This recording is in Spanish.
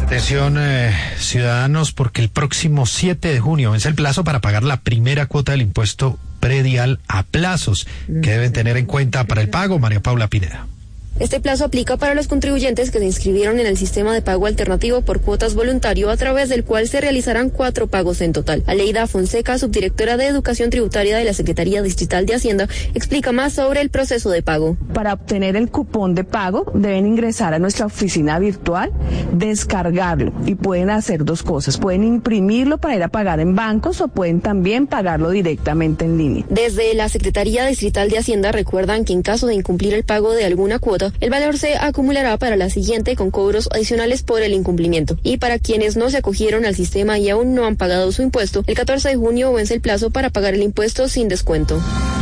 Atención, ciudadanos, porque el próximo 7 de junio vence el plazo para pagar la primera cuota del impuesto predial a plazos, que deben tener en cuenta para el pago. María Paula Pineda. Este plazo aplica para los contribuyentes que se inscribieron en el sistema de pago alternativo por cuotas voluntario, a través del cual se realizarán 4 pagos en total. Aleida Fonseca, subdirectora de Educación Tributaria de la Secretaría Distrital de Hacienda, explica más sobre el proceso de pago. Para obtener el cupón de pago, deben ingresar a nuestra oficina virtual, descargarlo, y pueden hacer 2 cosas. Pueden imprimirlo para ir a pagar en bancos o pueden también pagarlo directamente en línea. Desde la Secretaría Distrital de Hacienda recuerdan que en caso de incumplir el pago de alguna cuota, el valor se acumulará para la siguiente con cobros adicionales por el incumplimiento. Y para quienes no se acogieron al sistema y aún no han pagado su impuesto, el 14 de junio vence el plazo para pagar el impuesto sin descuento.